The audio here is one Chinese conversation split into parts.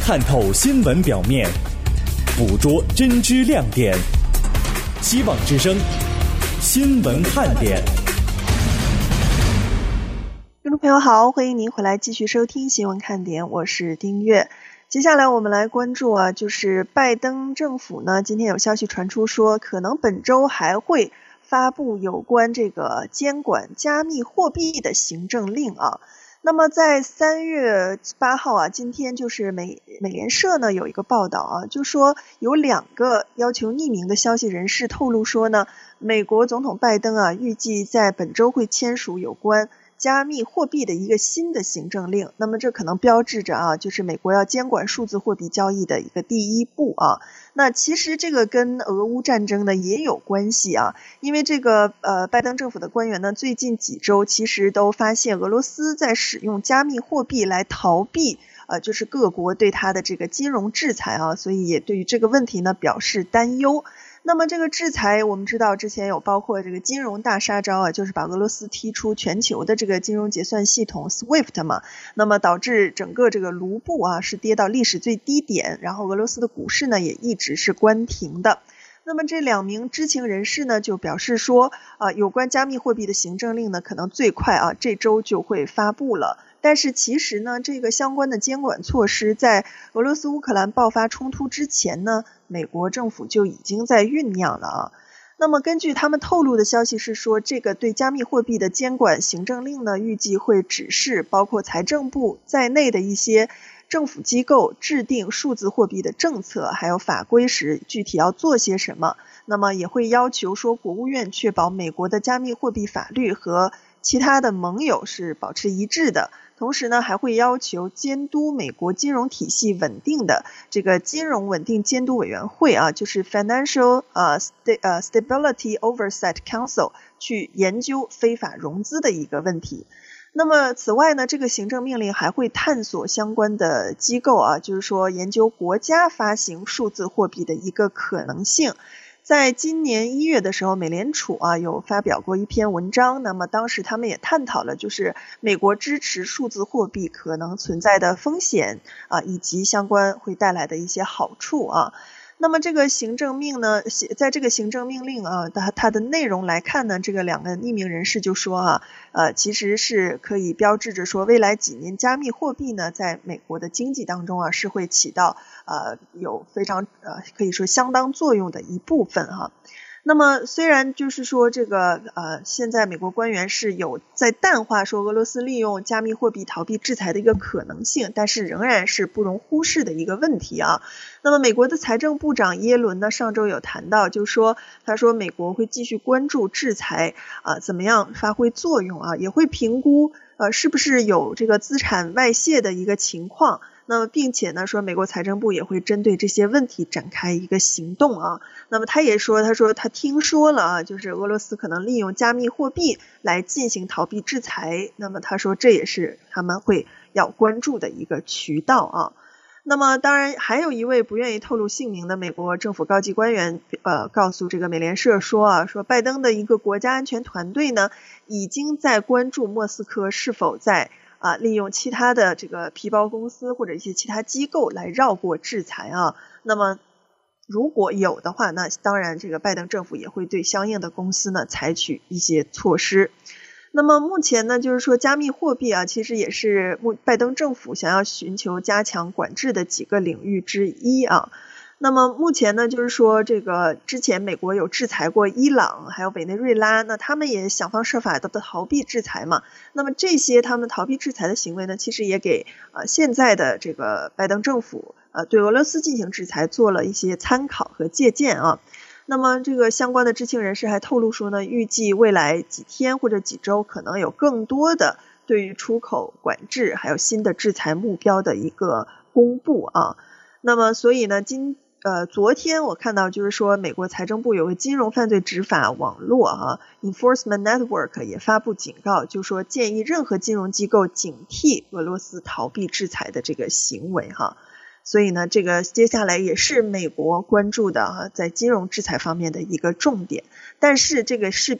看透新闻表面，捕捉真知亮点。希望之声新闻看点。 听众朋友好，欢迎您回来继续收听新闻看点，我是丁月。接下来我们来关注就是拜登政府呢，今天有消息传出说，可能本周还会发布有关这个监管加密货币的行政令啊。那么在3月8号今天就是美联社呢有一个报道就说有2个要求匿名的消息人士透露说呢，美国总统拜登预计在本周会签署有关加密货币的一个新的行政令。那么这可能标志着就是美国要监管数字货币交易的一个第一步那其实这个跟俄乌战争呢也有关系因为这个拜登政府的官员呢最近几周其实都发现俄罗斯在使用加密货币来逃避就是各国对它的这个金融制裁所以也对于这个问题呢表示担忧。那么这个制裁我们知道之前有包括这个金融大杀招就是把俄罗斯踢出全球的这个金融结算系统 SWIFT 嘛，那么导致整个这个卢布是跌到历史最低点，然后俄罗斯的股市呢也一直是关停的。那么这2名知情人士呢就表示说有关加密货币的行政令呢可能最快这周就会发布了。但是其实呢这个相关的监管措施在俄罗斯乌克兰爆发冲突之前呢美国政府就已经在酝酿了那么根据他们透露的消息是说，这个对加密货币的监管行政令呢预计会指示包括财政部在内的一些政府机构制定数字货币的政策还有法规时具体要做些什么。那么也会要求说国务院确保美国的加密货币法律和其他的盟友是保持一致的，同时呢还会要求监督美国金融体系稳定的这个金融稳定监督委员会就是 Financial Stability Oversight Council 去研究非法融资的一个问题。那么此外呢这个行政命令还会探索相关的机构就是说研究国家发行数字货币的一个可能性。在今年1月的时候，美联储有发表过一篇文章，那么当时他们也探讨了就是美国支持数字货币可能存在的风险以及相关会带来的一些好处那么这个行政命呢，在这个行政命令它的内容来看呢，这个2个匿名人士就说其实是可以标志着说未来几年加密货币呢在美国的经济当中是会起到有非常可以说相当作用的一部分那么虽然就是说这个现在美国官员是有在淡化说俄罗斯利用加密货币逃避制裁的一个可能性，但是仍然是不容忽视的一个问题那么美国的财政部长耶伦呢上周有谈到，就是说他说美国会继续关注制裁怎么样发挥作用也会评估是不是有这个资产外泄的一个情况。那么并且呢说美国财政部也会针对这些问题展开一个行动那么他也说他听说了就是俄罗斯可能利用加密货币来进行逃避制裁，那么他说这也是他们会要关注的一个渠道那么当然还有一位不愿意透露姓名的美国政府高级官员告诉这个美联社说拜登的一个国家安全团队呢已经在关注莫斯科是否在利用其他的这个皮包公司或者一些其他机构来绕过制裁那么如果有的话，那当然这个拜登政府也会对相应的公司呢采取一些措施。那么目前呢就是说加密货币其实也是拜登政府想要寻求加强管制的几个领域之一那么目前呢就是说这个之前美国有制裁过伊朗还有委内瑞拉，那他们也想方设法的逃避制裁嘛。那么这些他们逃避制裁的行为呢其实也给现在的这个拜登政府对俄罗斯进行制裁做了一些参考和借鉴那么这个相关的知情人士还透露说呢，预计未来几天或者几周可能有更多的对于出口管制还有新的制裁目标的一个公布那么所以呢昨天我看到就是说美国财政部有个金融犯罪执法网络Enforcement Network 也发布警告，就是说建议任何金融机构警惕俄罗斯逃避制裁的这个行为所以呢这个接下来也是美国关注的在金融制裁方面的一个重点，但是这个势必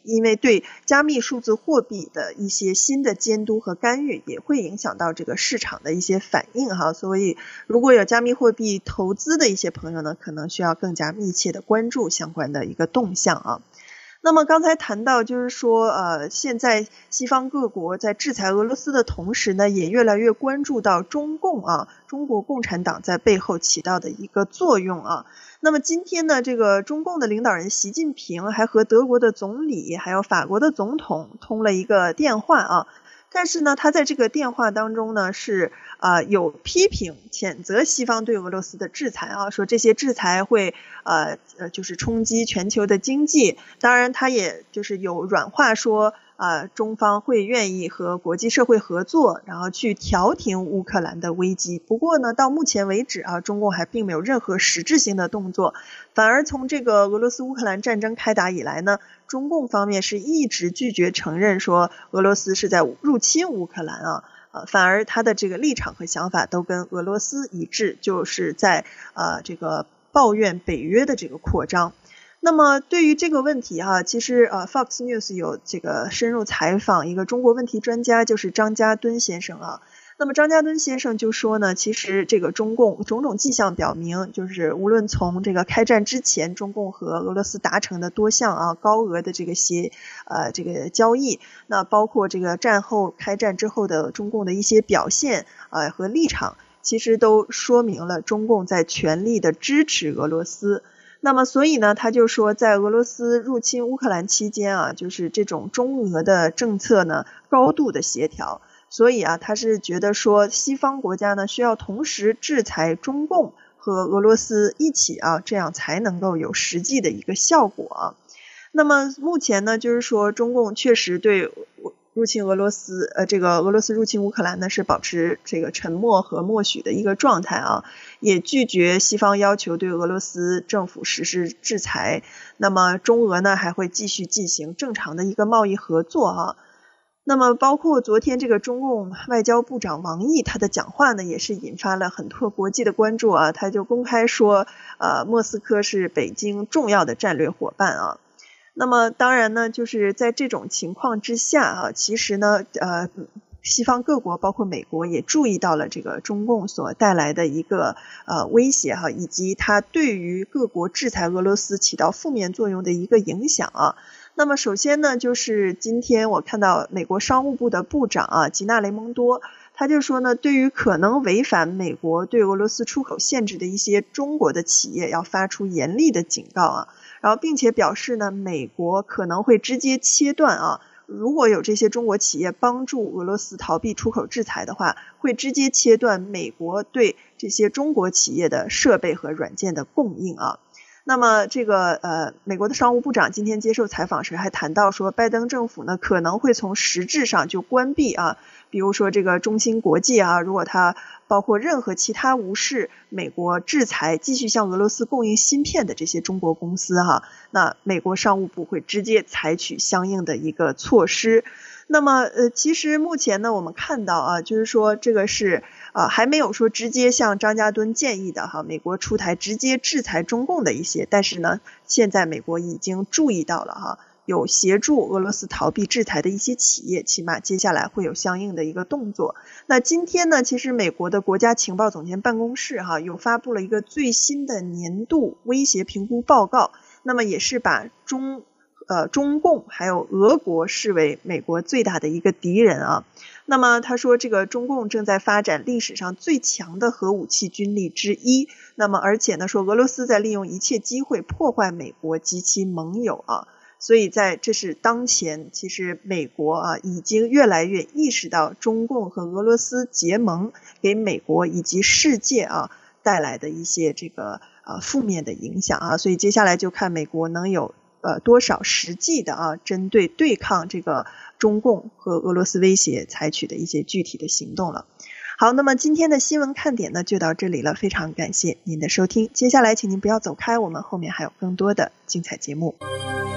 因为对加密数字货币的一些新的监督和干预也会影响到这个市场的一些反应哈，所以如果有加密货币投资的一些朋友呢，可能需要更加密切的关注相关的一个动向啊。那么刚才谈到就是说现在西方各国在制裁俄罗斯的同时呢，也越来越关注到中共中国共产党在背后起到的一个作用啊。那么今天呢，这个中共的领导人习近平还和德国的总理还有法国的总统通了一个电话啊。但是呢，他在这个电话当中呢是有批评谴责西方对俄罗斯的制裁啊，说这些制裁会就是冲击全球的经济。当然他也就是有软化说中方会愿意和国际社会合作，然后去调停乌克兰的危机。不过呢，到目前为止中共还并没有任何实质性的动作，反而从这个俄罗斯乌克兰战争开打以来呢，中共方面是一直拒绝承认说俄罗斯是在入侵乌克兰反而他的这个立场和想法都跟俄罗斯一致，就是在这个抱怨北约的这个扩张。那么对于这个问题其实Fox News 有这个深入采访一个中国问题专家，就是张家敦先生那么张家敦先生就说呢，其实这个中共种种迹象表明，就是无论从这个开战之前中共和俄罗斯达成的多项高额的这个这个交易，那包括这个战后开战之后的中共的一些表现和立场，其实都说明了中共在全力的支持俄罗斯。那么所以呢，他就说在俄罗斯入侵乌克兰期间就是这种中俄的政策呢高度的协调，所以他是觉得说西方国家呢需要同时制裁中共和俄罗斯一起这样才能够有实际的一个效果那么目前呢，就是说中共确实对入侵俄罗斯这个俄罗斯入侵乌克兰呢是保持这个沉默和默许的一个状态也拒绝西方要求对俄罗斯政府实施制裁。那么中俄呢还会继续进行正常的一个贸易合作那么包括昨天这个中共外交部长王毅他的讲话呢也是引发了很多国际的关注他就公开说莫斯科是北京重要的战略伙伴那么当然呢，就是在这种情况之下其实呢西方各国包括美国也注意到了这个中共所带来的一个威胁以及它对于各国制裁俄罗斯起到负面作用的一个影响那么首先呢，就是今天我看到美国商务部的部长吉娜雷蒙多，他就说呢，对于可能违反美国对俄罗斯出口限制的一些中国的企业要发出严厉的警告然后并且表示呢，美国可能会直接切断如果有这些中国企业帮助俄罗斯逃避出口制裁的话，会直接切断美国对这些中国企业的设备和软件的供应那么这个美国的商务部长今天接受采访时还谈到说，拜登政府呢可能会从实质上就关闭比如说这个中芯国际如果它包括任何其他无视美国制裁继续向俄罗斯供应芯片的这些中国公司那美国商务部会直接采取相应的一个措施。那么其实目前呢我们看到就是说这个是还没有说直接像张家敦建议的美国出台直接制裁中共的一些，但是呢现在美国已经注意到了有协助俄罗斯逃避制裁的一些企业，起码接下来会有相应的一个动作。那今天呢，其实美国的国家情报总监办公室有发布了一个最新的年度威胁评估报告，那么也是把中共还有俄国视为美国最大的一个敌人那么他说这个中共正在发展历史上最强的核武器军力之一，那么而且呢说俄罗斯在利用一切机会破坏美国及其盟友所以这是当前其实美国已经越来越意识到中共和俄罗斯结盟给美国以及世界带来的一些这个负面的影响所以接下来就看美国能有多少实际的针对对抗这个中共和俄罗斯威胁采取的一些具体的行动了。好，那么今天的新闻看点呢就到这里了，非常感谢您的收听，接下来请您不要走开，我们后面还有更多的精彩节目。